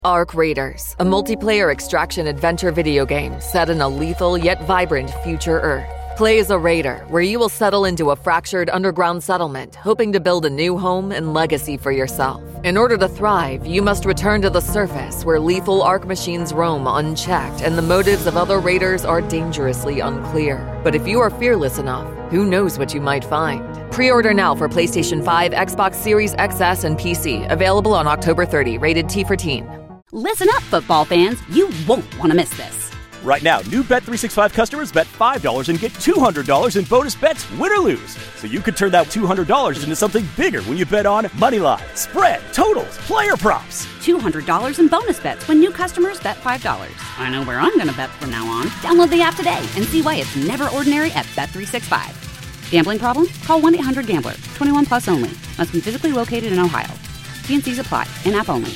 Ark Raiders, a multiplayer extraction adventure video game set in a lethal yet vibrant future Earth. Play as a raider, where you will settle into a fractured underground settlement, hoping to build a new home and legacy for yourself. In order to thrive, you must return to the surface, where lethal Ark machines roam unchecked, and the motives of other raiders are dangerously unclear. But if you are fearless enough, who knows what you might find? Pre-order now for PlayStation 5, Xbox Series XS, and PC. Available on October 30. Rated T for Teen. Listen up, football fans. You won't want to miss this. Right now, new Bet365 customers bet $5 and get $200 in bonus bets, win or lose. So you could turn that $200 into something bigger when you bet on moneyline, spread, totals, player props. $200 in bonus bets when new customers bet $5. I know where I'm going to bet from now on. Download the app today and see why it's never ordinary at Bet365. Gambling problem? Call 1-800-GAMBLER. 21 plus only. Must be physically located in Ohio. T&Cs apply. In-app only.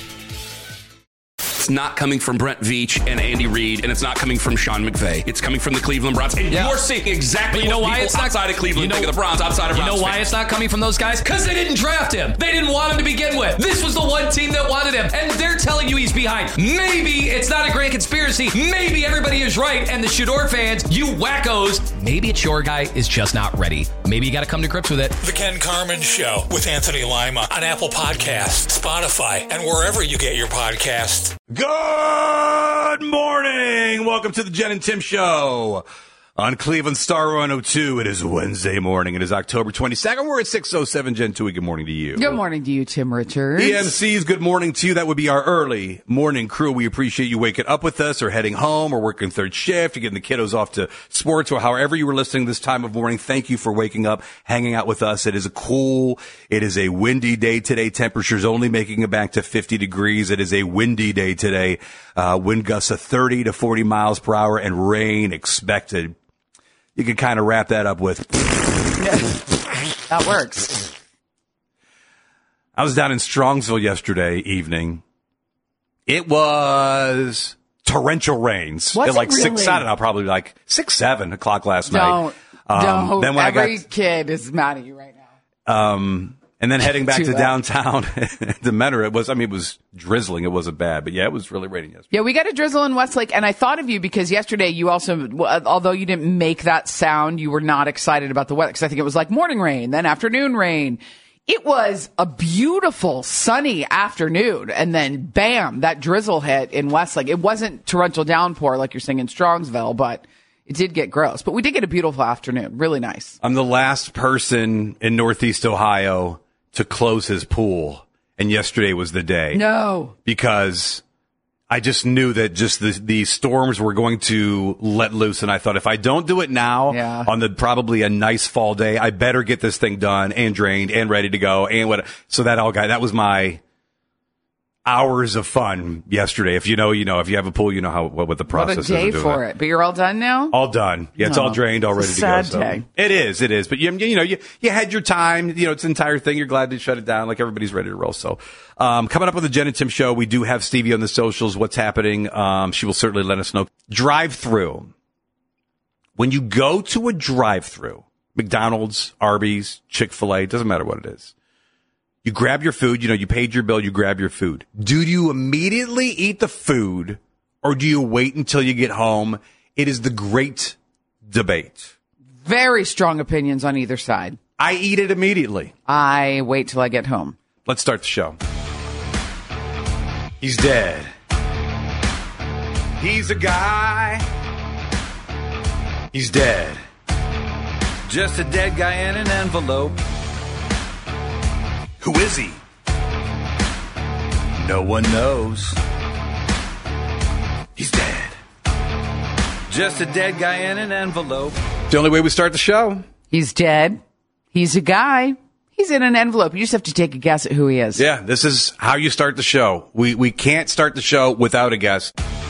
It's not coming from Brent Veach and Andy Reid, and it's not coming from Sean McVay. It's coming from the Cleveland Browns. And you're seeing exactly what people outside of Cleveland think of the Browns, outside of Browns. You know why it's not coming from those guys? Because they didn't draft him. They didn't want him to begin with. This was the one team that wanted him, and they're telling you he's behind. Maybe it's not a grand conspiracy. Maybe everybody is right, and the Shador fans, you wackos, maybe it's your guy is just not ready. Maybe you got to come to grips with it. The Ken Carman Show with Anthony Lima on Apple Podcasts, Spotify, and wherever you get your podcasts. Good morning. Welcome to the Jen and Tim Show on Cleveland Star 102. It is Wednesday morning. It is October 22nd. We're at 6:07. Jen Tui, good morning to you. Good morning to you, Tim Richards. EMC's good morning to you. That would be our early morning crew. We appreciate you waking up with us or heading home or working third shift or getting the kiddos off to sports or however you were listening this time of morning. Thank you for waking up, hanging out with us. It is a windy day today. Temperatures only making it back to 50 degrees. It is a windy day today. Wind gusts of 30 to 40 miles per hour and rain expected. You could kind of wrap that up with. That works. I was down in Strongsville yesterday evening. It was torrential rains. Was at like it really? 6, I don't know, probably like 6, 7 o'clock last night. Don't. Then when Every kid is mad at you right now. And then heading back to downtown to Menor, it was drizzling. It wasn't bad, but yeah, it was really raining yesterday. Yeah, we got a drizzle in Westlake, and I thought of you because yesterday you also, although you didn't make that sound, you were not excited about the weather because I think it was like morning rain, then afternoon rain. It was a beautiful sunny afternoon, and then bam, that drizzle hit in Westlake. It wasn't torrential downpour like you're seeing in Strongsville, but it did get gross. But we did get a beautiful afternoon. Really nice. I'm the last person in Northeast Ohio to close his pool, and yesterday was the day. No. Because I just knew that just the storms were going to let loose, and I thought if I don't do it now on the probably a nice fall day, I better get this thing done and drained and ready to go. And so that was my hours of fun yesterday. If you know, if you have a pool, you know what the process is. What a day for it. But you're all done now? All done. Yeah, it's all drained, all ready to go. Sad day. It is. But you had your time, it's an entire thing. You're glad to shut it down. Like everybody's ready to roll. So, coming up with the Jen and Tim Show, we do have Stevie on the socials. What's happening? She will certainly let us know. Drive-through. When you go to a drive-through, McDonald's, Arby's, Chick-fil-A, doesn't matter what it is. You grab your food, you paid your bill, you grab your food. Do you immediately eat the food or do you wait until you get home? It is the great debate. Very strong opinions on either side. I eat it immediately. I wait till I get home. Let's start the show. He's dead. He's a guy. He's dead. Just a dead guy in an envelope. Who is he? No one knows. He's dead. Just a dead guy in an envelope. The only way we start the show. He's dead. He's a guy. He's in an envelope. You just have to take a guess at who he is. Yeah, this is how you start the show. We can't start the show without a guess.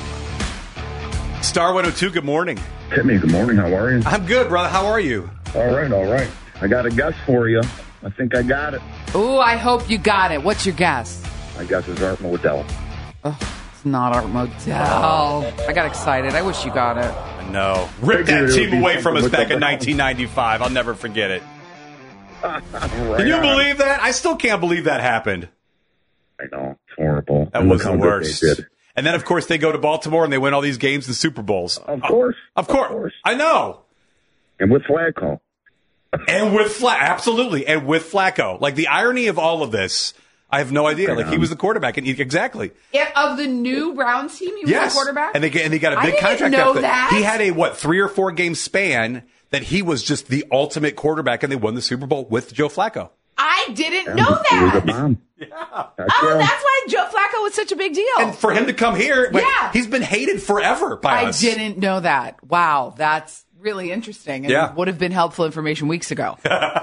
Star 102, good morning. Timmy, good morning. How are you? I'm good, brother. How are you? All right. I got a guess for you. I think I got it. Ooh, I hope you got it. What's your guess? My guess is Art Modell. Oh, it's not Art Modell. I got excited. I wish you got it. No. Rip that team away from us back in 1995. I'll never forget it. Right Can you believe that? I still can't believe that happened. I know. It's horrible. That And was look the how good worst. they did. And then, of course, they go to Baltimore and they win all these games and Super Bowls. Of course. Of course. I know. And with Flacco. Absolutely. And with Flacco. Like, the irony of all of this, I have no idea. Like, he was the quarterback. And exactly. Of the new Browns team, he was the quarterback? And they got a big I contract didn't know after that. He had a, 3 or 4 game span that he was just the ultimate quarterback, and they won the Super Bowl with Joe Flacco. I didn't know He was a that. bomb. Yeah. That's why Joe Flacco was such a big deal. And for him to come here, he's been hated forever by us. I didn't know that. Wow, that's really interesting. And would have been helpful information weeks ago.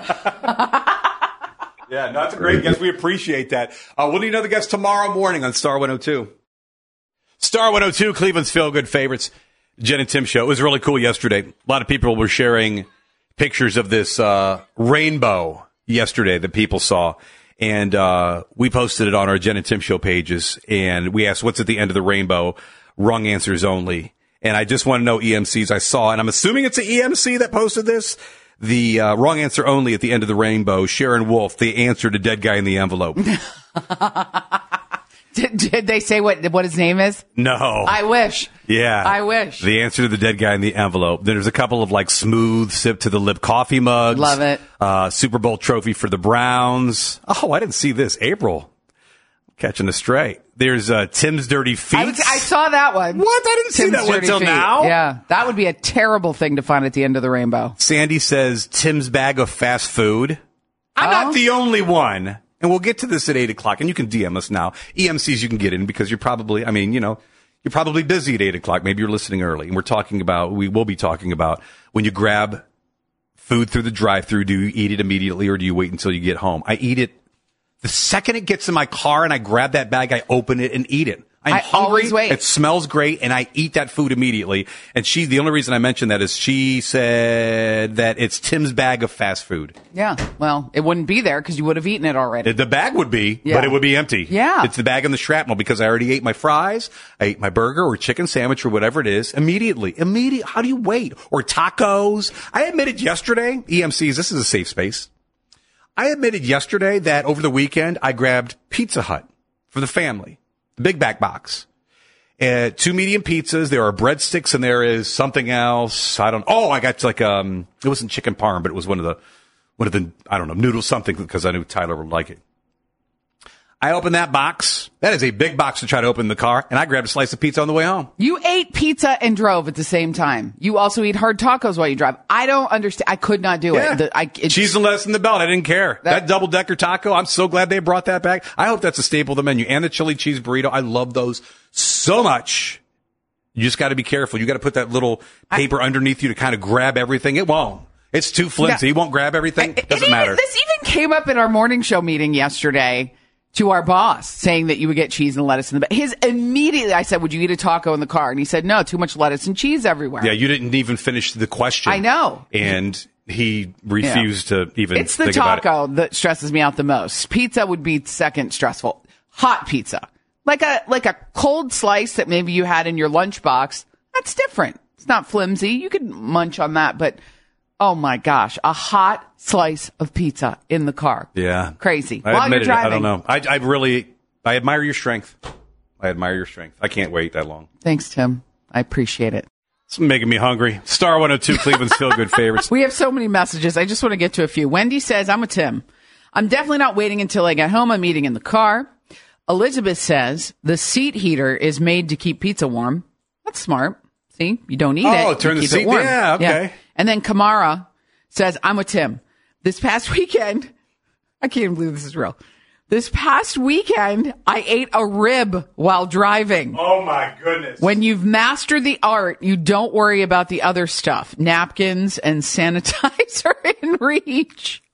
Yeah, no, that's a great guess. We appreciate that. We'll need another guest tomorrow morning on Star 102. Star 102, Cleveland's feel-good favorites, Jen and Tim show. It was really cool yesterday. A lot of people were sharing pictures of this rainbow yesterday that people saw. And we posted it on our Jen and Tim show pages. And we asked, what's at the end of the rainbow? Wrong answers only. And I just want to know EMCs I saw. And I'm assuming it's an EMC that posted this. The wrong answer only at the end of the rainbow, Sharon Wolf, the answer to dead guy in the envelope. Did they say what his name is? No. I wish. Yeah. I wish. The answer to the dead guy in the envelope. There's a couple of smooth sip to the lip coffee mugs. Love it. Super Bowl trophy for the Browns. Oh, I didn't see this. April. Catching a stray. There's Tim's Dirty Feet. I saw that one. What? I didn't see that one until now. Yeah. That would be a terrible thing to find at the end of the rainbow. Sandy says Tim's bag of fast food. I'm not the only one. And we'll get to this at 8 o'clock, and you can DM us now. EMCs you can get in because you're probably, you're probably busy at 8 o'clock. Maybe you're listening early. And we will be talking about when you grab food through the drive-thru, do you eat it immediately or do you wait until you get home? I eat it the second it gets in my car and I grab that bag, I open it and eat it. I'm hungry. Always wait. It smells great, and I eat that food immediately. And the only reason I mentioned that is she said that it's Tim's bag of fast food. Yeah. Well, it wouldn't be there because you would have eaten it already. The bag would be, but it would be empty. Yeah. It's the bag and the shrapnel because I already ate my fries, I ate my burger or chicken sandwich or whatever it is immediately. How do you wait? Or tacos. I admitted yesterday, EMCs, this is a safe space. I admitted yesterday that over the weekend I grabbed Pizza Hut for the family. The big back box. 2 medium pizzas. There are breadsticks and there is something else. I got it wasn't chicken parm, but it was one of the, I don't know, noodle something because I knew Tyler would like it. I opened that box. That is a big box to try to open in the car. And I grabbed a slice of pizza on the way home. You ate pizza and drove at the same time. You also eat hard tacos while you drive. I don't understand. I could not do it. Cheese and lettuce in the belt. I didn't care. That double-decker taco, I'm so glad they brought that back. I hope that's a staple of the menu. And the chili cheese burrito. I love those so much. You just got to be careful. You got to put that little paper underneath you to kind of grab everything. It won't. It's too flimsy. It won't grab everything. Doesn't matter. This even came up in our morning show meeting yesterday. To our boss, saying that you would get cheese and lettuce in the bag. Immediately, I said, would you eat a taco in the car? And he said, no, too much lettuce and cheese everywhere. Yeah, you didn't even finish the question. I know. And he refused to even It's the think about it. taco that stresses me out the most. Pizza would be second stressful. Hot pizza. Like a cold slice that maybe you had in your lunchbox. That's different. It's not flimsy. You could munch on that, but oh my gosh, a hot slice of pizza in the car. Yeah. Crazy. While you're driving. I don't know. I admire your strength. I can't wait that long. Thanks, Tim. I appreciate it. It's making me hungry. Star 102, Cleveland's Feel Good favorites. We have so many messages. I just want to get to a few. Wendy says, I'm a Tim. I'm definitely not waiting until I get home. I'm eating in the car. Elizabeth says, the seat heater is made to keep pizza warm. That's smart. See, you don't eat it. Oh, turn the seat. Yeah, okay. Yeah. And then Kamara says, I'm a Tim. This past weekend, I can't even believe this is real. This past weekend, I ate a rib while driving. Oh, my goodness. When you've mastered the art, you don't worry about the other stuff. Napkins and sanitizer in reach.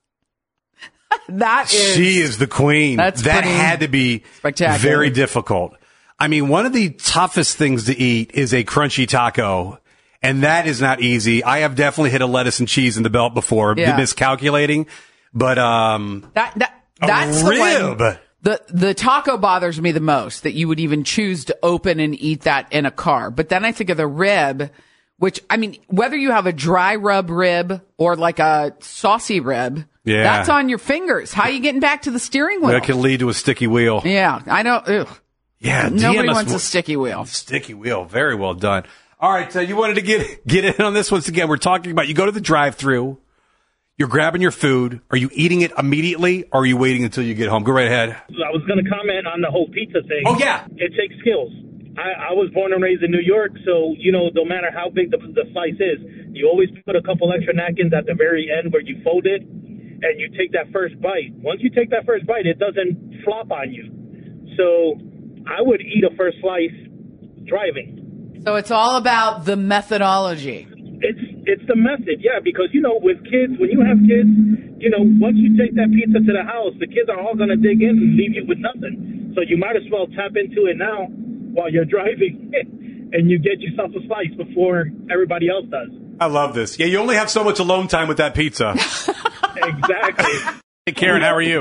She is the queen. That had to be spectacular. Very difficult. I mean, one of the toughest things to eat is a crunchy taco. And that is not easy. I have definitely hit a lettuce and cheese in the belt before, miscalculating. But that's a rib. The taco bothers me the most, that you would even choose to open and eat that in a car. But then I think of the rib, which, I mean, whether you have a dry rub rib or like a saucy rib, that's on your fingers. How are you getting back to the steering wheel? That can lead to a sticky wheel. Yeah, I know. Ugh. Yeah, nobody wants a sticky wheel. Sticky wheel. Very well done. All right, you wanted to get in on this once again. We're talking about you go to the drive-thru, you're grabbing your food. Are you eating it immediately, or are you waiting until you get home? Go right ahead. I was going to comment on the whole pizza thing. Oh, yeah. It takes skills. I was born and raised in New York, so, no matter how big the slice is, you always put a couple extra napkins at the very end where you fold it, and you take that first bite. Once you take that first bite, it doesn't flop on you. So I would eat a first slice driving. So it's all about the methodology. It's the method, yeah, because, with kids, when you have kids, once you take that pizza to the house, the kids are all going to dig in and leave you with nothing. So you might as well tap into it now while you're driving and you get yourself a slice before everybody else does. I love this. Yeah, you only have so much alone time with that pizza. Exactly. Hey, Karen, how are you?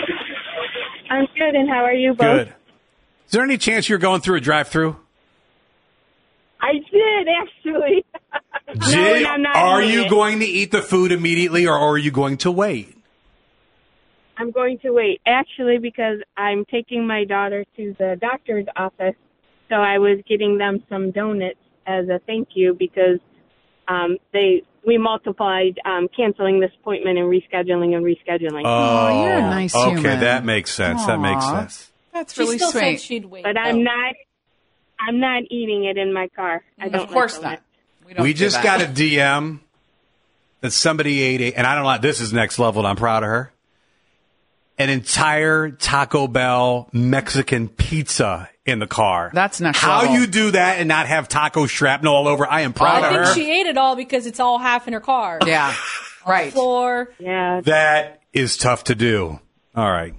I'm good, and how are you both? Good. Is there any chance you're going through a drive-thru? I did, actually. No, I'm not. Are you going to eat the food immediately, or are you going to wait? I'm going to wait, actually, because I'm taking my daughter to the doctor's office, so I was getting them some donuts as a thank you because we multiplied canceling this appointment and rescheduling. Oh, you're a nice human. Okay, that makes sense. Aww. That makes sense. That's really still sweet. Said she'd wait, but I'm not eating it in my car. I don't. Of course not. We just got a DM that somebody ate and I don't know, this is next level, and I'm proud of her. An entire Taco Bell Mexican pizza in the car. That's next How level. you do that and not have taco shrapnel all over? I am proud of her. I think she ate it all because it's all half in her car. Yeah, right. Floor. Yeah. That is tough to do. All right.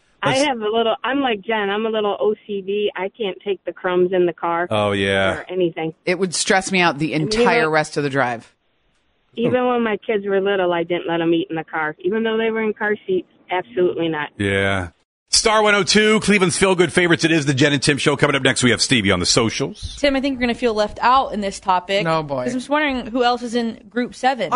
I'm like Jen. I'm a little OCD. I can't take the crumbs in the car. Oh, yeah. Or anything. It would stress me out the entire rest of the drive. Even when my kids were little, I didn't let them eat in the car. Even though they were in car seats, absolutely not. Yeah. Star 102, Cleveland's Feel Good Favorites. It is the Jen and Tim Show. Coming up next, we have Stevie on the socials. Tim, I think you're going to feel left out in this topic. No, boy. Because I'm just wondering who else is in Group 7.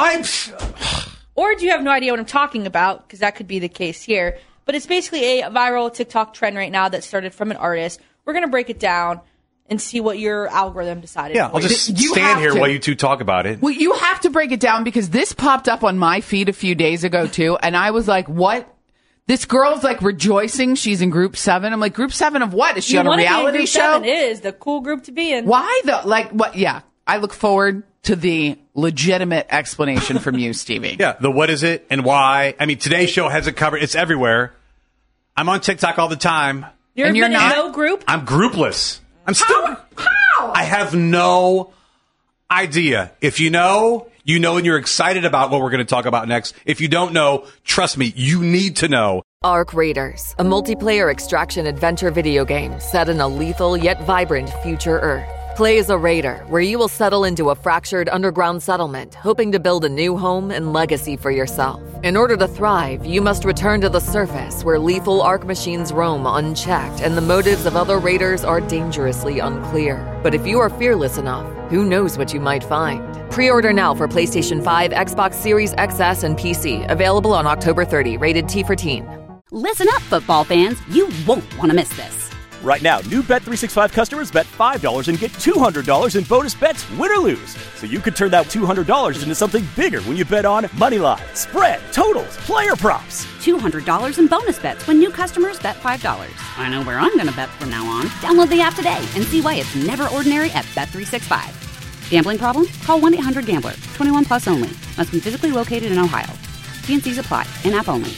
Or do you have no idea what I'm talking about? Because that could be the case here. But it's basically a viral TikTok trend right now that started from an artist. We're going to break it down and see what your algorithm decided. Yeah, I'll just stand here while you two talk about it. Well, you have to break it down because this popped up on my feed a few days ago, too. And I was like, what? This girl's like rejoicing she's in Group 7. I'm like, Group 7 of what? Is she on a reality show? Group 7 is the cool group to be in. Why though? Like, what? Yeah. I look forward to the legitimate explanation from you, Stevie. Yeah, the what is it and why. I mean, today's show has it covered. It's everywhere. I'm on TikTok all the time. You're not? No group? I'm groupless. I'm still. How? I have no idea. If you know, and you're excited about what we're going to talk about next. If you don't know, trust me, you need to know. Arc Raiders, a multiplayer extraction adventure video game set in a lethal yet vibrant future Earth. Play as a raider, where you will settle into a fractured underground settlement, hoping to build a new home and legacy for yourself. In order to thrive, you must return to the surface, where lethal Arc machines roam unchecked, and the motives of other raiders are dangerously unclear. But if you are fearless enough, who knows what you might find? Pre-order now for PlayStation 5, Xbox Series XS, and PC. Available on October 30. Rated T for Teen. Listen up, football fans. You won't want to miss this. Right now, new Bet365 customers bet $5 and get $200 in bonus bets, win or lose. So you could turn that $200 into something bigger when you bet on Moneyline, spread, totals, player props. $200 in bonus bets when new customers bet $5. I know where I'm going to bet from now on. Download the app today and see why it's never ordinary at Bet365. Gambling problem? Call 1-800-GAMBLER. 21 plus only. Must be physically located in Ohio. T&Cs apply. In-app only.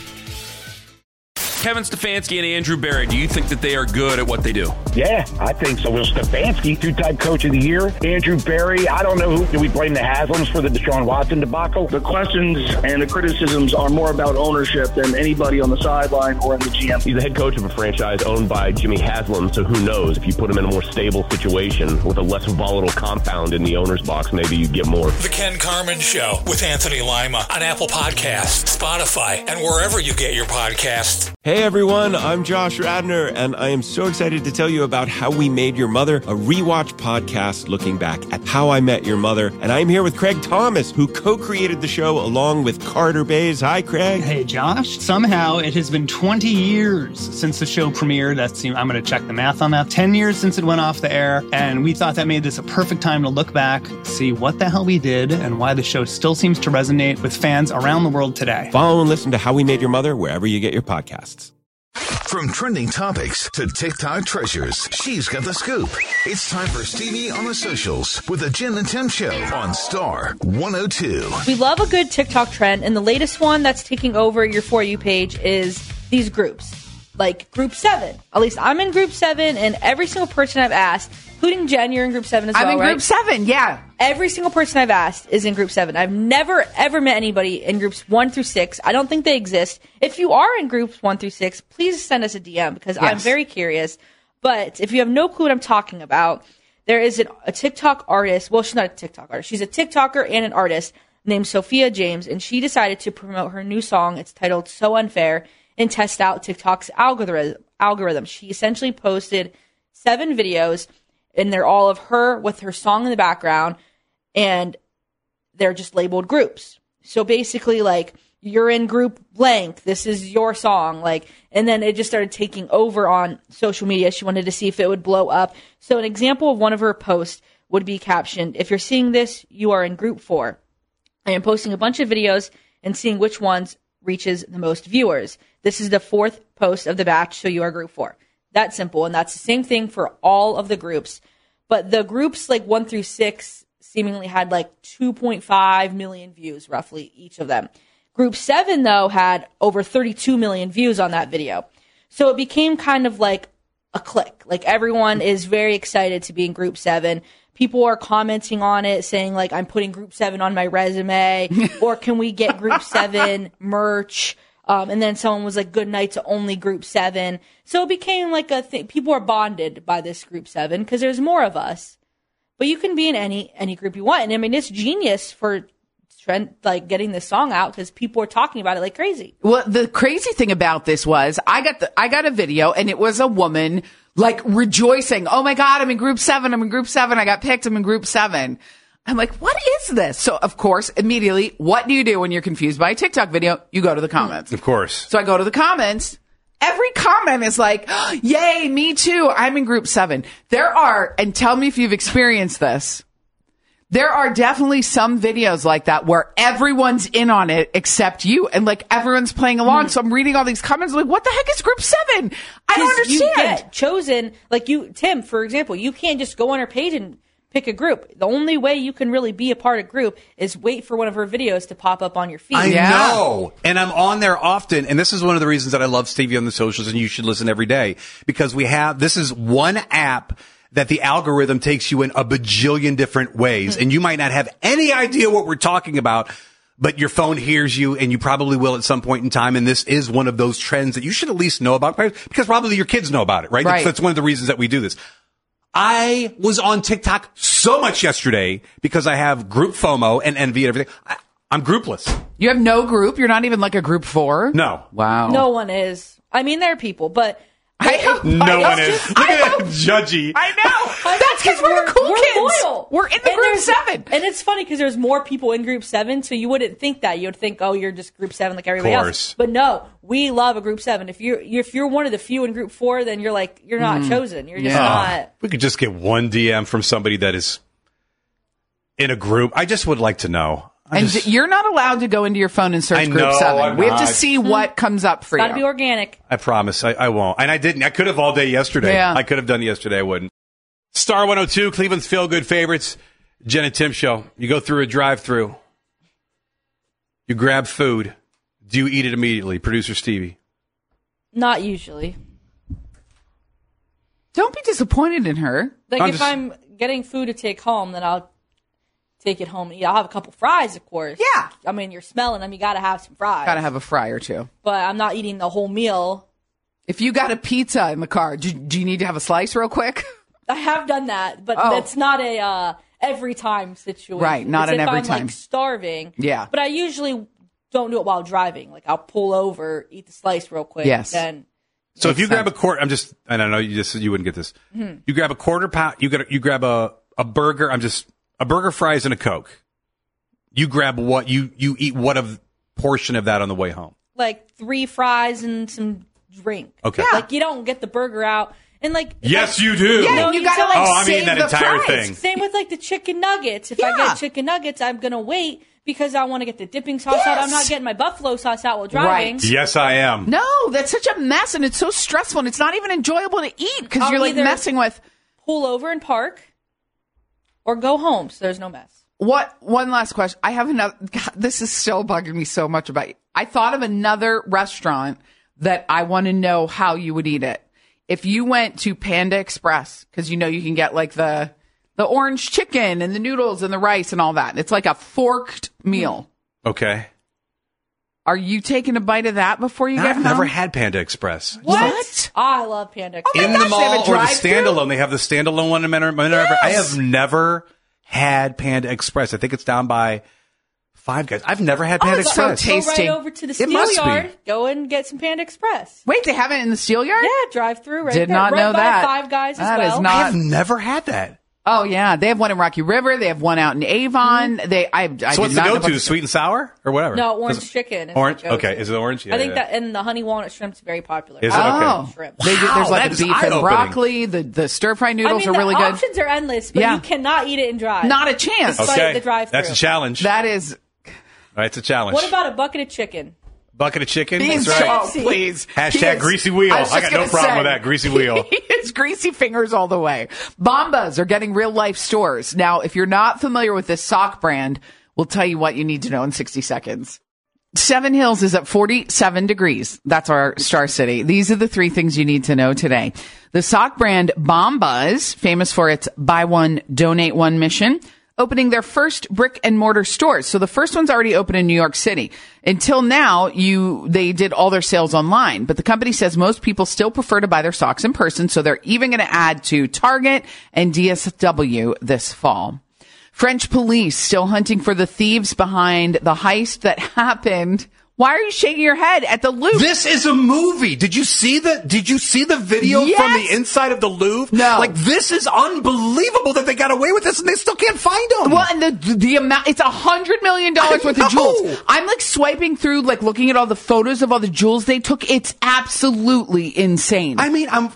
Kevin Stefanski and Andrew Berry, do you think that they are good at what they do? Yeah, I think so. Will Stefanski, two-time coach of the year. Andrew Berry, I don't know do we blame the Haslams for the Deshaun Watson debacle? The questions and the criticisms are more about ownership than anybody on the sideline or in the GM. He's the head coach of a franchise owned by Jimmy Haslam, so who knows? If you put him in a more stable situation with a less volatile compound in the owner's box, maybe you get more. The Ken Carman Show with Anthony Lima on Apple Podcasts, Spotify, and wherever you get your podcasts. Hey everyone, I'm Josh Radner, and I am so excited to tell you you about How We Made Your Mother, a rewatch podcast looking back at How I Met Your Mother. And I'm here with Craig Thomas, who co-created the show along with Carter Bays. Hi, Craig. Hey, Josh. Somehow it has been 20 years since the show premiered. I'm going to check the math on that. 10 years since it went off the air. And we thought that made this a perfect time to look back, see what the hell we did, and why the show still seems to resonate with fans around the world today. Follow and listen to How We Made Your Mother wherever you get your podcasts. From trending topics to TikTok treasures, she's got the scoop. It's time for Stevie on the Socials with the Jen and Tim Show on Star 102. We love a good TikTok trend, and the latest one that's taking over your For You page is these groups. Like Group 7. At least I'm in Group 7, and every single person I've asked, including Jen, you're in Group 7 as well, I'm in right? Group 7, yeah. Every single person I've asked is in Group 7. I've never, ever met anybody in Groups 1 through 6. I don't think they exist. If you are in Groups 1 through 6, please send us a DM because I'm very curious. But if you have no clue what I'm talking about, there is a TikTok artist. Well, she's not a TikTok artist. She's a TikToker and an artist named Sophia James, and she decided to promote her new song. It's titled So Unfair, and test out TikTok's algorithm. She essentially posted 7 videos, and they're all of her with her song in the background, and they're just labeled groups. So basically, like, you're in group blank, this is your song, like, and then it just started taking over on social media. She wanted to see if it would blow up. So an example of one of her posts would be captioned, "If you're seeing this, you are in Group 4. I am posting a bunch of videos and seeing which ones reaches the most viewers. This is the 4th post of the batch, so you are Group 4. That's simple, and that's the same thing for all of the groups. But the groups like 1 through 6 seemingly had like 2.5 million views, roughly, each of them. Group 7, though, had over 32 million views on that video. So it became kind of like a clique. Like, everyone is very excited to be in Group 7. People are commenting on it, saying, like, I'm putting Group 7 on my resume, or can we get Group 7 merch? And then someone was like, good night to only Group 7. So it became like a thing. People are bonded by this Group 7 because there's more of us. But you can be in any group you want. And I mean, it's genius for like getting this song out because people are talking about it like crazy. Well, the crazy thing about this was I got a video, and it was a woman like rejoicing. Oh my God, I'm in Group 7. I'm in Group 7. I got picked. I'm in Group 7. I'm like, what is this? So, of course, immediately, what do you do when you're confused by a TikTok video? You go to the comments. Of course. So I go to the comments. Every comment is like, oh, yay, me too. I'm in Group 7. There are, and tell me if you've experienced this, there are definitely some videos like that where everyone's in on it except you, and like everyone's playing along. So I'm reading all these comments like, what the heck is Group 7? I don't understand. You get chosen, like you, Tim, for example, you can't just go on her page and pick a group. The only way you can really be a part of group is wait for one of her videos to pop up on your feed. I know. And I'm on there often. And this is one of the reasons that I love Stevie on the Socials, and you should listen every day, because this is one app that the algorithm takes you in a bajillion different ways. And you might not have any idea what we're talking about, but your phone hears you, and you probably will at some point in time. And this is one of those trends that you should at least know about, because probably your kids know about it, right? That's one of the reasons that we do this. I was on TikTok so much yesterday because I have group FOMO and envy and everything. I'm groupless. You have no group? You're not even like a Group 4? No. Wow. No one is. I mean, there are people, but no one is. Look at that judgy. I know. That's because we're the cool kids. Loyal. We're in the Group 7. And it's funny because there's more people in Group 7, so you wouldn't think that. You would think, oh, you're just Group 7 like everybody else. But no, we love a Group 7. If you're one of the few in Group 4, then you're not chosen. You're just not. We could just get one DM from somebody that is in a group. I just would like to know. You're not allowed to go into your phone and search Group 7. We have to see what comes up for you. Got to be organic. I promise. I won't. And I didn't. I could have all day yesterday. Yeah. I could have done it yesterday. I wouldn't. Star 102, Cleveland's feel-good favorites. Jen and Tim show. You go through a drive-thru. You grab food. Do you eat it immediately? Producer Stevie. Not usually. Don't be disappointed in her. Like, if I'm getting food to take home, then I'll take it home and eat. I'll have a couple fries, of course. Yeah. I mean, you're smelling them. You got to have some fries. Got to have a fry or two. But I'm not eating the whole meal. If you got a pizza in the car, do you need to have a slice real quick? I have done that, but that's not a every time situation. Right, not an every time. If I'm like starving. Yeah. But I usually don't do it while driving. Like, I'll pull over, eat the slice real quick, then So if you grab a quarter, I don't know, you wouldn't get this. Mm-hmm. You grab a quarter pound, you grab a burger, a burger, fries, and a Coke. You grab what, you eat what portion of that on the way home? Like 3 fries and some drink. Okay. Like you don't get the burger out. And like, yes, you do. Yeah, you gotta like I'm eating that entire thing. Same with like the chicken nuggets. If I get chicken nuggets, I'm gonna wait because I want to get the dipping sauce out. I'm not getting my buffalo sauce out while driving. Right. Yes, I am. No, that's such a mess, and it's so stressful, and it's not even enjoyable to eat because you're like messing with. Pull over and park, or go home so there's no mess. One last question. I have another. God, this is still bugging me so much about you. I thought of another restaurant that I want to know how you would eat it. If you went to Panda Express, because you can get like the orange chicken and the noodles and the rice and all that. It's like a forked meal. Okay. Are you taking a bite of that before you get home? I've never had Panda Express. What? Oh, I love Panda Express. In the mall or the standalone. They have the standalone one in Menor. I have never had Panda Express. I think it's down by Five Guys. I've never had Panda Express. So tasty. Go right over to the Steel Yard. Go and get some Panda Express. Wait, they have it in the Steel Yard? Yeah, drive through right Did there. not right know by that. Five Guys as That well. is not. I have never had that. Oh yeah, they have one in Rocky River. They have one out in Avon. Mm-hmm. So what's the go-to? Sweet and sour or whatever? No, orange chicken. Is Orange. the go-to. Okay, is it orange? Yeah, I think that and the honey walnut shrimp's very popular. Is it? Okay. Shrimp. There's like the beef and broccoli. The stir fry noodles are really the good. options are endless, but you cannot eat it and drive. Not a chance. Despite the drive-through. That's a challenge. That is. That's a challenge. What about a bucket of chicken? Bucket of chicken? He's That's right. Oh, please. Hashtag greasy wheel. I got no problem with that. Greasy wheel. It's greasy fingers all the way. Bombas are getting real life stores. Now, if you're not familiar with this sock brand, we'll tell you what you need to know in 60 seconds. Seven Hills is at 47 degrees. That's our star city. These are the 3 things you need to know today. The sock brand Bombas, famous for its buy one, donate one mission, opening their first brick and mortar stores. So the first one's already open in New York City. Until now, they did all their sales online, but the company says most people still prefer to buy their socks in person. So they're even going to add to Target and DSW this fall. French police still hunting for the thieves behind the heist that happened. Why are you shaking your head at the Louvre? This is a movie. Did you see the video from the inside of the Louvre? No. Like, this is unbelievable that they got away with this and they still can't find them. Well, and the amount, it's $100 million worth of jewels. I'm like swiping through, like looking at all the photos of all the jewels they took. It's absolutely insane. I mean, I'm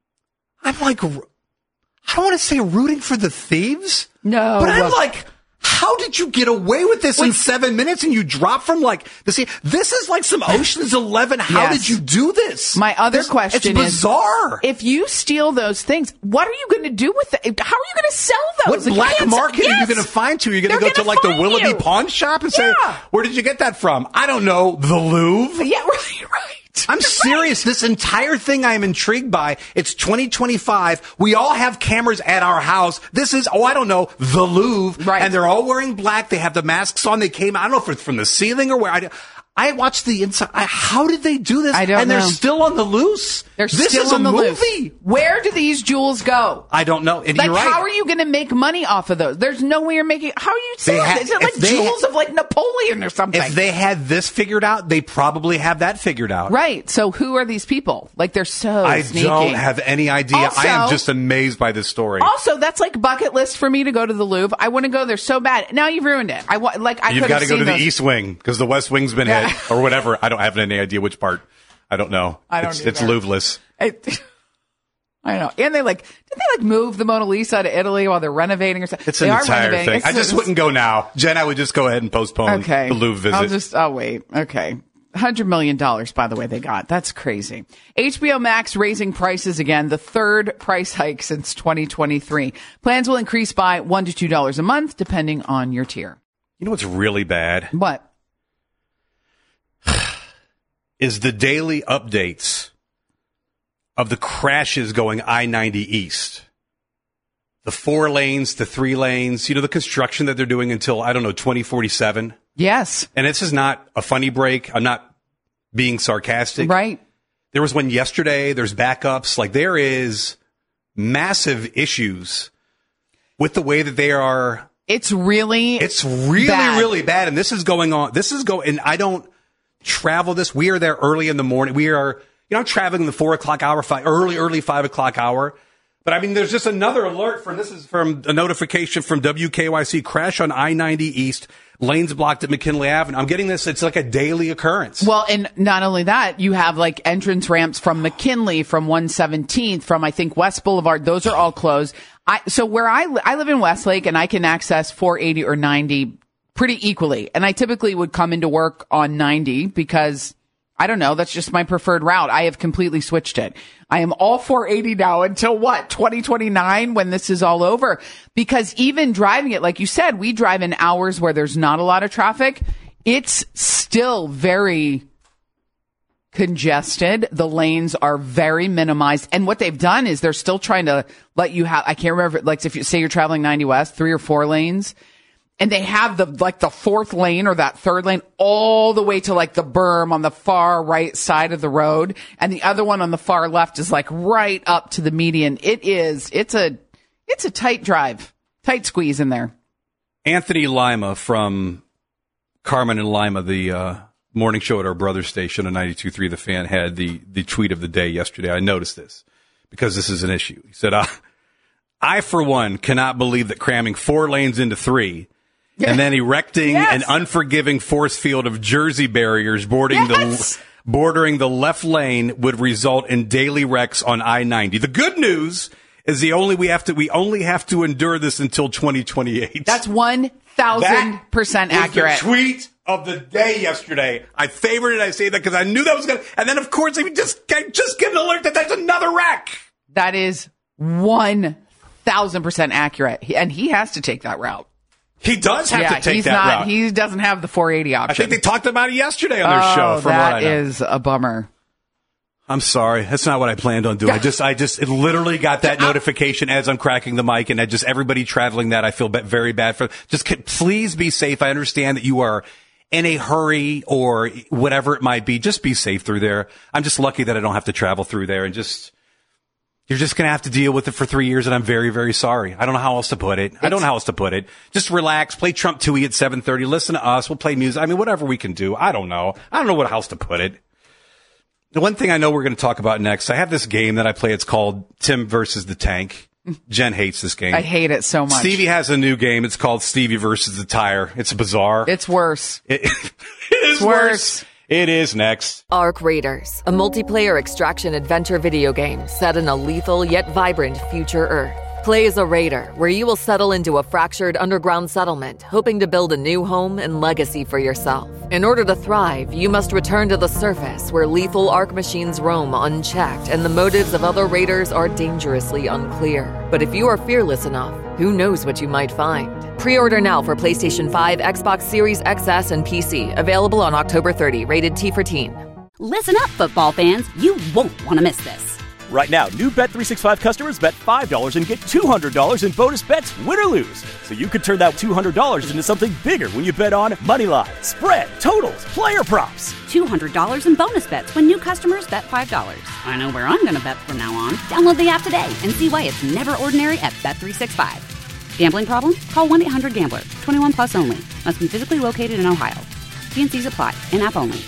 like, I don't want to say rooting for the thieves. No. But I'm like, how did you get away with this in 7 minutes and you drop from like the sea? This is like some Ocean's 11. How did you do this? My other question is bizarre. If you steal those things, what are you going to do with them? How are you going to sell those? What black market are you going to find to? You're going to go to like the Willoughby pawn shop and say, where did you get that from? I don't know. The Louvre? Yeah, right. I'm serious. This entire thing I am intrigued by. It's 2025. We all have cameras at our house. This is, I don't know, the Louvre. Right. And they're all wearing black. They have the masks on. They came, I don't know if it's from the ceiling or where. I watched the inside. How did they do this? I don't know. And they're still on the loose. They're this still is on a the movie. loose. Where do these jewels go? I don't know. And like, you're right. how are you going to make money off of those? There's no way you're making. How are you selling it? Is it like jewels of like Napoleon or something? If they had this figured out, they probably have that figured out. Right. So who are these people? Like they're so sneaky. I don't have any idea. Also, I am just amazed by this story. Also, that's like bucket list for me to go to the Louvre. I want to go there so bad. Now you've ruined it. You've got to go to the East Wing because the West Wing's been hit or whatever. I don't have any idea which part. I don't know. It's Louvre-less. I know. And did they move the Mona Lisa to Italy while they're renovating or something? It's an entire thing. I just wouldn't go now. Jen, I would just go ahead and postpone the Louvre visit. I'll wait. Okay. $100 million, by the way, they got. That's crazy. HBO Max raising prices again, the third price hike since 2023. Plans will increase by $1 to $2 a month, depending on your tier. You know what's really bad? What? Is the daily updates of the crashes going I-90 East. The 4 lanes to 3 lanes, the construction that they're doing until, 2047. Yes. And this is not a funny break. I'm not being sarcastic. Right. There was one yesterday. There's backups. Like, there is massive issues with the way that they are. It's really bad. Really bad. And this is going on. And I don't travel this. We are there early in the morning. We are I'm traveling the 4 o'clock hour, early 5 o'clock hour. But I mean, there's just another alert this is from a notification from WKYC, crash on I-90 East, lanes blocked at McKinley Avenue. I'm getting this. It's like a daily occurrence. Well, and not only that, you have like entrance ramps from McKinley, from 117th, from I think West Boulevard. Those are all closed. So where I live in Westlake, and I can access 480 or 90 pretty equally. And I typically would come into work on 90 because I don't know. That's just my preferred route. I have completely switched it. I am all 480 now until 2029 when this is all over. Because even driving it, like you said, we drive in hours where there's not a lot of traffic. It's still very congested. The lanes are very minimized. And what they've done is they're still trying to let you have, I can't remember, like if you say you're traveling 90 West, 3 or 4 lanes. And they have the fourth lane or that third lane all the way to like the berm on the far right side of the road. And the other one on the far left is like right up to the median. It's a tight drive, tight squeeze in there. Anthony Lima from Carmen and Lima, the morning show at our brother station on 92.3 The Fan, had the tweet of the day yesterday. I noticed this because this is an issue. He said, I, for one, cannot believe that cramming 4 lanes into 3 and then erecting an unforgiving force field of Jersey barriers bordering the left lane would result in daily wrecks on I-90. The good news is we only have to endure this until 2028. That's 1,000% accurate. The tweet of the day yesterday. I favorited it. I say that because I knew that was going to, and then of course I just get an alert that there's another wreck. That is 1,000% accurate. And he has to take that route. He does have to take that route. He doesn't have the 480 option. I think they talked about it yesterday on their show. From that what I know. Is a bummer. I'm sorry. That's not what I planned on doing. It literally got that notification as I'm cracking the mic, and everybody traveling that, I feel very bad for. Please be safe. I understand that you are in a hurry or whatever it might be. Just be safe through there. I'm just lucky that I don't have to travel through there, and you're just going to have to deal with it for 3 years, and I'm very, very sorry. I don't know how else to put it. Just relax, play Trump Tooie at 7:30, listen to us, we'll play music. I mean, whatever we can do. I don't know what else to put it. The one thing I know we're going to talk about next, I have this game that I play. It's called Tim versus the Tank. Jen hates this game. I hate it so much. Stevie has a new game. It's called Stevie versus the Tire. It's bizarre. It's worse. It is worse. It is next. Arc Raiders, a multiplayer extraction adventure video game set in a lethal yet vibrant future Earth. Play as a raider, where you will settle into a fractured underground settlement, hoping to build a new home and legacy for yourself. In order to thrive, you must return to the surface, where lethal Arc machines roam unchecked, and the motives of other raiders are dangerously unclear. But if you are fearless enough, who knows what you might find? Pre-order now for PlayStation 5, Xbox Series XS, and PC. Available on October 30. Rated T for Teen. Listen up, football fans. You won't want to miss this. Right now, new Bet365 customers bet $5 and get $200 in bonus bets, win or lose. So you could turn that $200 into something bigger when you bet on Moneyline, spread, totals, player props. $200 in bonus bets when new customers bet $5. I know where I'm going to bet from now on. Download the app today and see why it's never ordinary at Bet365. Gambling problem? Call 1-800-GAMBLER. 21 plus only. Must be physically located in Ohio. T&Cs apply. In-app only.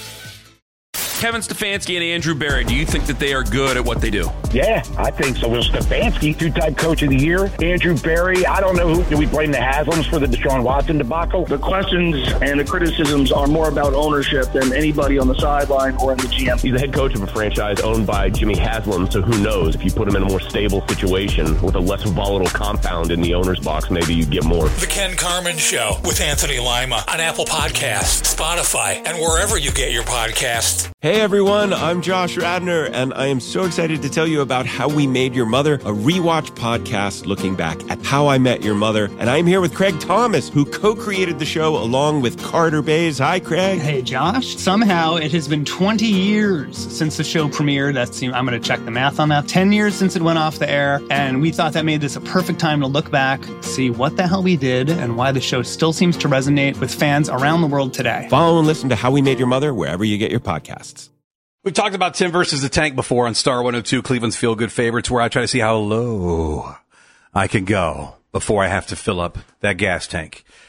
Kevin Stefanski and Andrew Berry, do you think that they are good at what they do? Yeah, I think so. Will Stefanski, 2-time coach of the year. Andrew Berry, I don't know do we blame the Haslams for the Deshaun Watson debacle? The questions and the criticisms are more about ownership than anybody on the sideline or in the GM. He's the head coach of a franchise owned by Jimmy Haslam, so who knows? If you put him in a more stable situation with a less volatile compound in the owner's box, maybe you get more. The Ken Carman Show with Anthony Lima on Apple Podcasts, Spotify, and wherever you get your podcasts. Hey everyone, I'm Josh Radner, and I am so excited to tell you about How We Made Your Mother, a rewatch podcast looking back at How I Met Your Mother. And I'm here with Craig Thomas, who co-created the show along with Carter Bays. Hi, Craig. Hey, Josh. Somehow it has been 20 years since the show premiered. I'm going to check the math on that. 10 years since it went off the air, and we thought that made this a perfect time to look back, see what the hell we did, and why the show still seems to resonate with fans around the world today. Follow and listen to How We Made Your Mother wherever you get your podcasts. We talked about Tim versus the Tank before on Star 102, Cleveland's feel-good favorites, where I try to see how low I can go before I have to fill up that gas tank.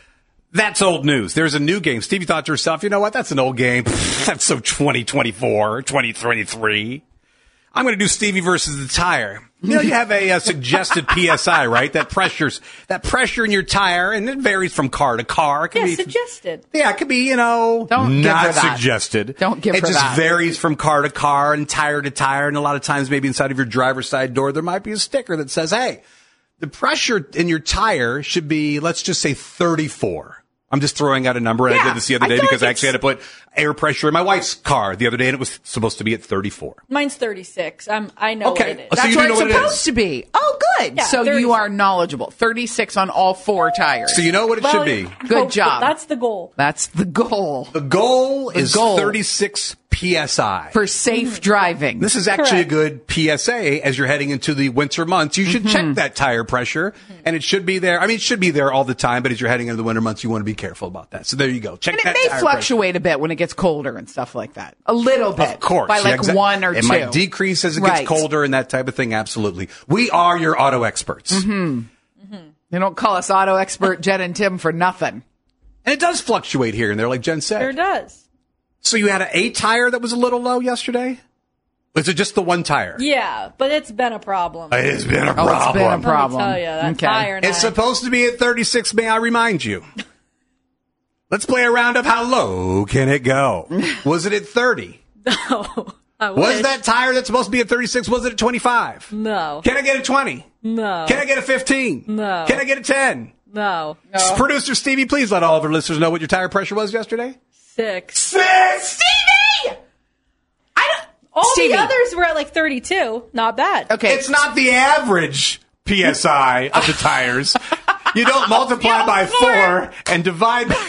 That's old news. There's a new game. Stevie thought to herself, you know what? That's an old game. That's so 2024, 2023. I'm going to do Stevie versus the tire. You know, you have a suggested PSI, right? That pressure in your tire, and it varies from car to car. It can be suggested. Yeah, it could be, you know, not suggested. Don't give her that. It just varies from car to car and tire to tire, and a lot of times maybe inside of your driver's side door there might be a sticker that says, hey, the pressure in your tire should be, let's just say 34. I'm just throwing out a number, and I did this the other day because I actually had to put air pressure in my wife's car the other day, and it was supposed to be at 34. Mine's 36. I know what it is. That's where it's supposed to be. Oh, good. Yeah, so 36. you are knowledgeable. 36 on all 4 tires. So you know what it should be. Good job. That's the goal. That's the goal. The goal is 36 PSI. For safe driving. This is actually a good PSA as you're heading into the winter months. You should check that tire pressure, and it should be there. I mean, it should be there all the time, but as you're heading into the winter months, you want to be careful about that. So there you go. Check that And it may tire fluctuate a bit when it gets colder and stuff like that. A little bit. Of course. By like 1 or 2. It might decrease as it gets colder and that type of thing. Absolutely. We are your auto experts. They don't call us auto expert Jen and Tim for nothing. And it does fluctuate here and there, like Jen said. Sure does. So you had an A tire that was a little low yesterday? Was it just the one tire? Yeah, but it's been a problem. It has been a problem. It's been a problem. Let me tell you, that tire. It's supposed to be at 36, may I remind you? Let's play a round of how low can it go? Was it at 30? No. Was that tire that's supposed to be at 36, was it at 25? No. Can I get a 20? No. Can I get a 15? No. Can I get a 10? No. Producer Stevie, please let all of our listeners know what your tire pressure was yesterday. 6. Stevie! The others were at like 32. Not bad. Okay. It's not the average PSI of the tires. You don't multiply by 4 and divide by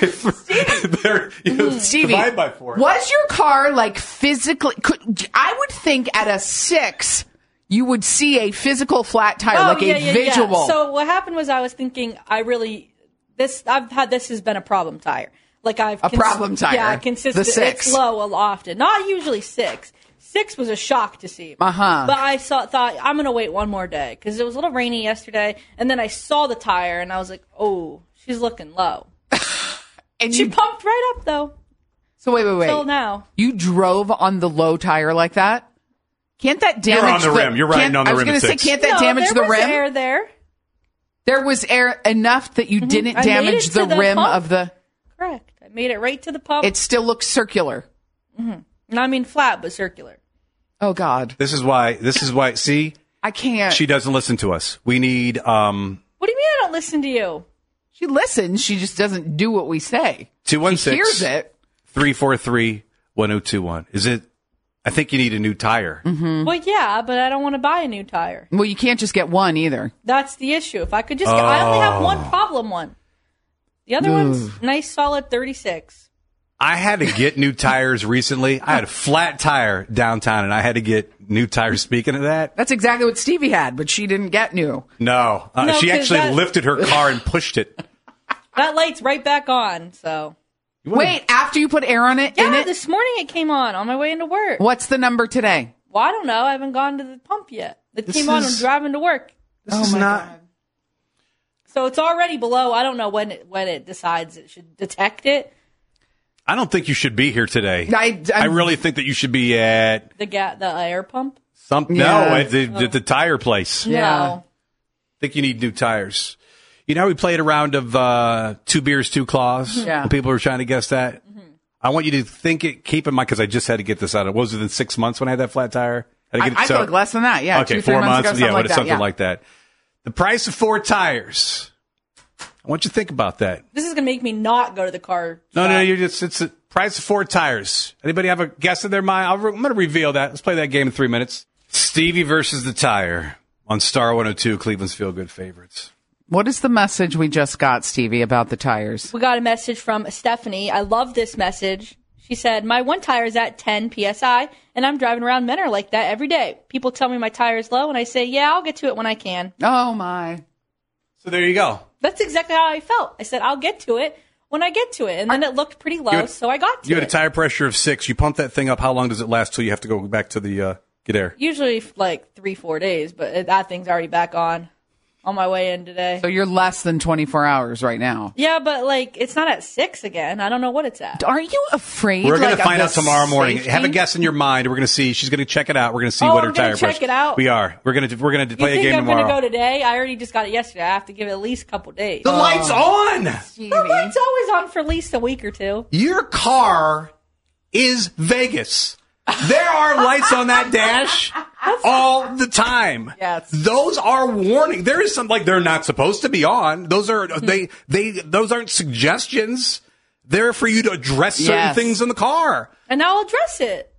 3. Stevie, divide by 4. Was your car like physically? I would think at a 6, you would see a physical flat tire, a visual. Yeah. So what happened was I was thinking, this has been a problem tire. Like problem tire. Yeah, consistent. The 6. It's low often. Not usually 6. 6 was a shock to see. Uh-huh. But I thought I'm going to wait one more day because it was a little rainy yesterday. And then I saw the tire and I was like, oh, she's looking low. And she pumped right up though. So wait. Till now. You drove on the low tire like that? Can't that damage You're on the rim. You're riding on the rim. I was going to say, can't that damage the rim? There was air there. There was air enough that you didn't damage the rim of the... Correct. I made it right to the pump. It still looks circular. I mean flat, but circular. Oh, God. This is why, see? I can't. She doesn't listen to us. We need, What do you mean I don't listen to you? She listens. She just doesn't do what we say. 216. She hears it. 343-1021. Is it, I think you need a new tire. Well, yeah, but I don't want to buy a new tire. Well, you can't just get one either. That's the issue. If I could just get, I only have one problem one. The other one's nice, solid 36. I had to get new tires recently. I had a flat tire downtown, and I had to get new tires. Speaking of that, that's exactly what Stevie had, but she didn't get new. No, she actually lifted her car and pushed it. That light's right back on. So wait, after you put air on it? Yeah, in it? This morning it came on my way into work. What's the number today? Well, I don't know. I haven't gone to the pump yet. It came on. I'm driving to work. This is not. God. So it's already below. I don't know when it decides it should detect it. I don't think you should be here today. I really think that you should be at the air pump. No, at the tire place. Yeah. I think you need new tires. You know how we played a round of 2 beers, 2 claws? Yeah. And people were trying to guess that. I want you to keep in mind, because I just had to get this out. It was within 6 months when I had that flat tire. I thought less than that. Yeah. Okay, 2-3 4 months. Ago, Something like that. The price of 4 tires. I want you to think about that. This is going to make me not go to the car. No, it's the price of 4 tires. Anybody have a guess in their mind? I'm going to reveal that. Let's play that game in 3 minutes. Stevie versus the tire on Star 102, Cleveland's Feel Good Favorites. What is the message we just got, Stevie, about the tires? We got a message from Stephanie. I love this message. She said, my one tire is at 10 PSI, and I'm driving around Menor like that every day. People tell me my tire is low, and I say, yeah, I'll get to it when I can. Oh, my. So there you go. That's exactly how I felt. I said, I'll get to it when I get to it. And then it looked pretty low, so I got to it. You had a tire pressure of 6. You pump that thing up. How long does it last till you have to go back to the get air? Usually like 3-4 days, but that thing's already back on. on my way in today. So you're less than 24 hours right now. Yeah, but like it's not at 6 again. I don't know what it's at. Are you afraid? We're going to find out tomorrow morning. Have a guess in your mind. We're going to see. She's going to check it out. We're going to see what her tire pressure. Check it out. We are. We're going to play a game tomorrow. I'm going to go today? I already just got it yesterday. I have to give it at least a couple days. The light's on. The light's always on for at least a week or two. Your car is Vegas. There are lights on that dash all the time. Yes. Those are warning. There is some they're not supposed to be on. Those are those aren't suggestions. They're for you to address certain things in the car. And I'll address it.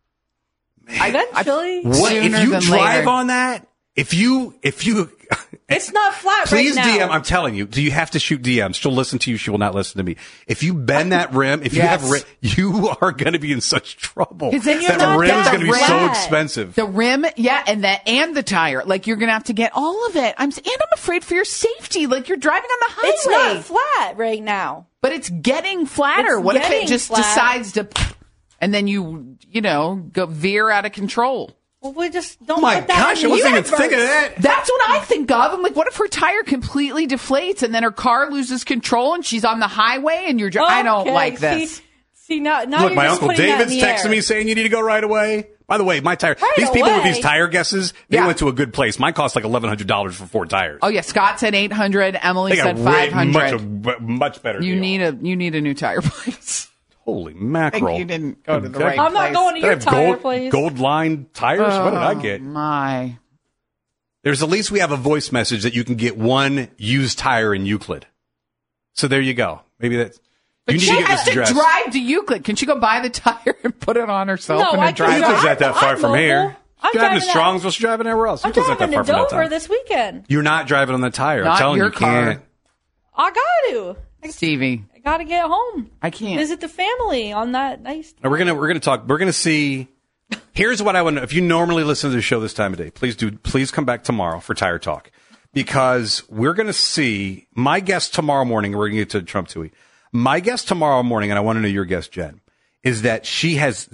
Eventually. If you drive on that, if you it's not flat please right now. DM. I'm telling you. Do you have to shoot DMs? She'll listen to you. She will not listen to me. If you bend that rim, if you have rim, you are going to be in such trouble. Because then that rim's going to be so expensive. The rim, and the tire. Like you're going to have to get all of it. I'm afraid for your safety. Like you're driving on the highway. It's not flat right now, but it's getting flatter. What if it just decides to, and then you go veer out of control? Well, we just don't. Oh my gosh, I wasn't even thinking of that. That's what I think of. I'm like, what if her tire completely deflates and then her car loses control and she's on the highway and you're I don't like this. See now look, my Uncle David's texting me saying you need to go right away. By the way, my tire. These people with these tire guesses, they went to a good place. Mine cost like $1,100 for 4 tires. Oh yeah, Scott said 800. Emily said 500. Much better. You need a new tire place. Holy mackerel. I think you didn't go to the right place. I'm not going to your tire place. Gold line tires? What did I get? My. There's at least we have a voice message that you can get one used tire in Euclid. So there you go. Maybe that's. But she has to drive to Euclid. Can she go buy the tire and put it on herself and drive? Euclid's not that far from here. I'm driving to Strongsville. She's driving everywhere else. I'm driving to Dover this weekend. You're not driving on the tire. I'm telling you, you can't. I got to. Stevie. I got to get home. I can't. Visit the family on that nice time. We're going to talk. We're going to see. Here's what I want to know. If you normally listen to the show this time of day, please come back tomorrow for Tire Talk. Because we're going to see my guest tomorrow morning. We're going to get to Trump Tui. My guest tomorrow morning, and I want to know your guest, Jen, is that she has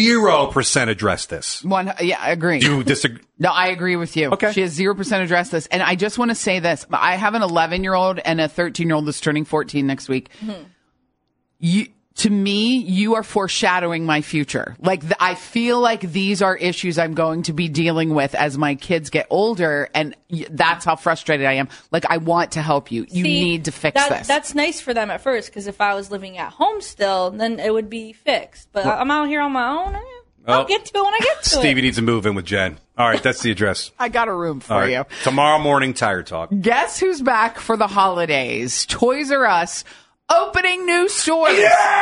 0% addressed this. I agree. Do you disagree? No, I agree with you. Okay. She has 0% addressed this. And I just want to say this. I have an 11-year-old and a 13-year-old that's turning 14 next week. Mm-hmm. To me, you are foreshadowing my future. Like, I feel like these are issues I'm going to be dealing with as my kids get older, and that's how frustrated I am. Like, I want to help you. You need to fix this. That's nice for them at first, because if I was living at home still, then it would be fixed. But I'm out here on my own. I'll get to it when I get to it. Stevie needs to move in with Jen. All right, that's the address. I got a room for you. Tomorrow morning, Tire Talk. Guess who's back for the holidays? Toys R Us. Opening new stores.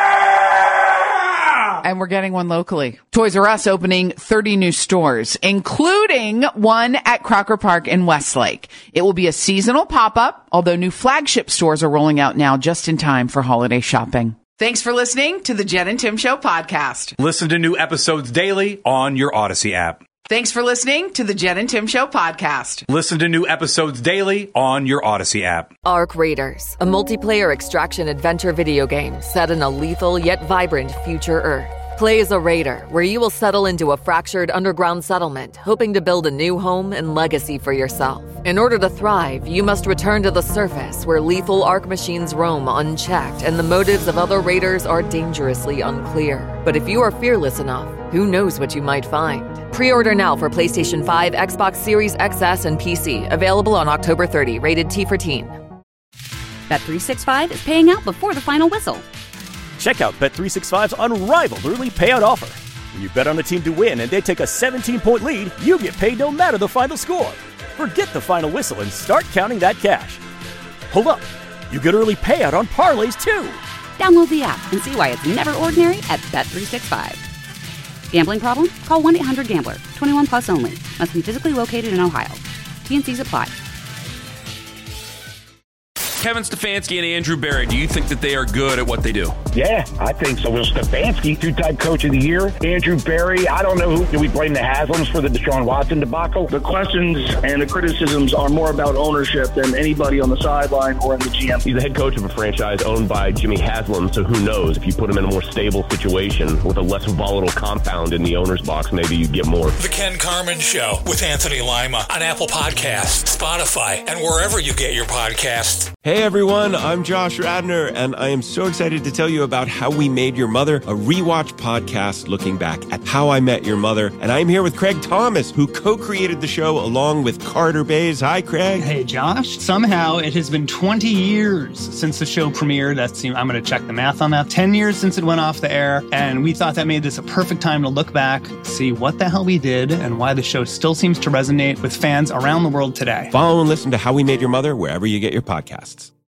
Yeah! And we're getting one locally. Toys R Us opening 30 new stores, including one at Crocker Park in Westlake. It will be a seasonal pop-up, although new flagship stores are rolling out now just in time for holiday shopping. Thanks for listening to the Jen and Tim Show podcast. Listen to new episodes daily on your Odyssey app. Thanks for listening to the Jen and Tim Show podcast. Listen to new episodes daily on your Odyssey app. Ark Raiders, a multiplayer extraction adventure video game set in a lethal yet vibrant future Earth. Play as a raider, where you will settle into a fractured underground settlement, hoping to build a new home and legacy for yourself. In order to thrive, you must return to the surface, where lethal Ark machines roam unchecked and the motives of other raiders are dangerously unclear. But if you are fearless enough, who knows what you might find? Pre-order now for PlayStation 5, Xbox Series XS, and PC. Available on October 30. Rated T for Teen. Bet365 is paying out before the final whistle. Check out Bet365's unrivaled early payout offer. When you bet on a team to win and they take a 17-point lead, you get paid no matter the final score. Forget the final whistle and start counting that cash. Hold up. You get early payout on parlays, too. Download the app and see why it's never ordinary at Bet365. Gambling problem? Call 1-800-GAMBLER. 21 plus only. Must be physically located in Ohio. T&Cs apply. Kevin Stefanski and Andrew Barry, do you think that they are good at what they do? Yeah, I think so. Will Stefanski, two-time coach of the year. Andrew Berry, I don't know who. Do we blame the Haslams for the Deshaun Watson debacle? The questions and the criticisms are more about ownership than anybody on the sideline or in the GM. He's the head coach of a franchise owned by Jimmy Haslam, so who knows? If you put him in a more stable situation with a less volatile compound in the owner's box, maybe you get more. The Ken Carman Show with Anthony Lima on Apple Podcasts, Spotify, and wherever you get your podcasts. Hey everyone, I'm Josh Radner, and I am so excited to tell you about How We Made Your Mother, a rewatch podcast looking back at How I Met Your Mother. And I'm here with Craig Thomas, who co-created the show along with Carter Bays. Hi, Craig. Hey, Josh. Somehow it has been 20 years since the show premiered. I'm going to check the math on that. 10 years since it went off the air, and we thought that made this a perfect time to look back, see what the hell we did, and why the show still seems to resonate with fans around the world today. Follow and listen to How We Made Your Mother wherever you get your podcasts.